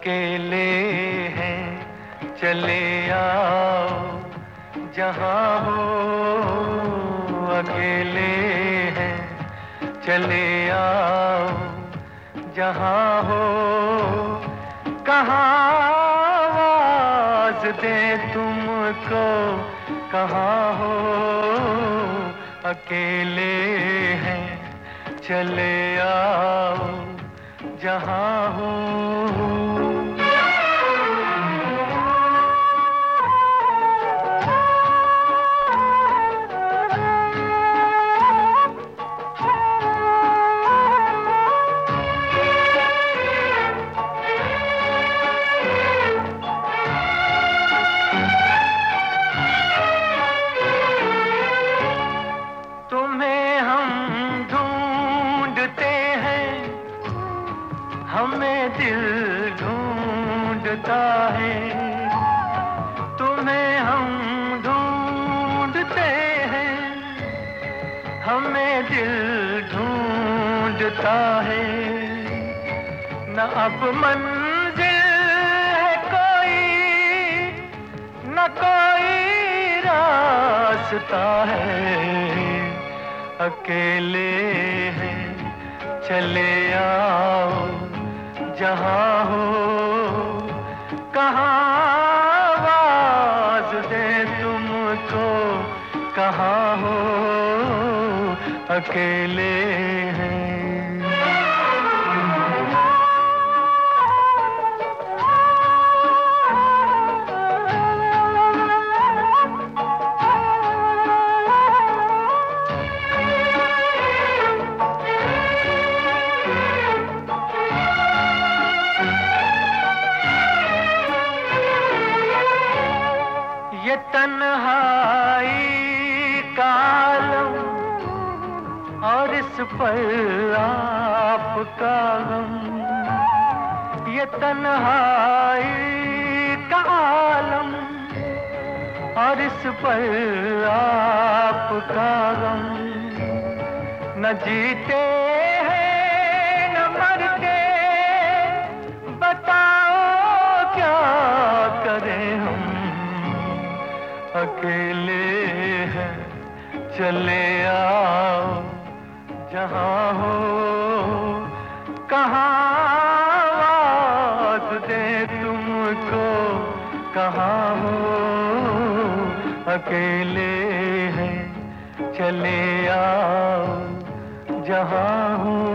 अकेले हैं चले आओ जहाँ हो, अकेले हैं चले आओ जहाँ हो, कहाँ आवाज़ दे तुमको, कहाँ हो, अकेले हैं चले आओ जहाँ हो। तुम्हें हम ढूंढते हैं, हमें दिल ढूंढता है। तुम्हें हम ढूंढते हैं, हमें दिल ढूंढता है। न अब मंजिल है कोई, न कोई रास्ता है, अकेले हैं चले आओ जहाँ हो, कहाँ आवाज़ दे तुमको, कहाँ हो, अकेले हैं। ये तन्हाई का आलम और इस पर आपका गम, ये तन्हाई का आलम और इस पर आपका गम। न जीते हैं न मरते, बताओ क्या करें हम, अकेले हैं चले आओ जहाँ हो, कहाँ आवाज़ दे तुमको, कहाँ हो, अकेले हैं चले आओ जहाँ हो।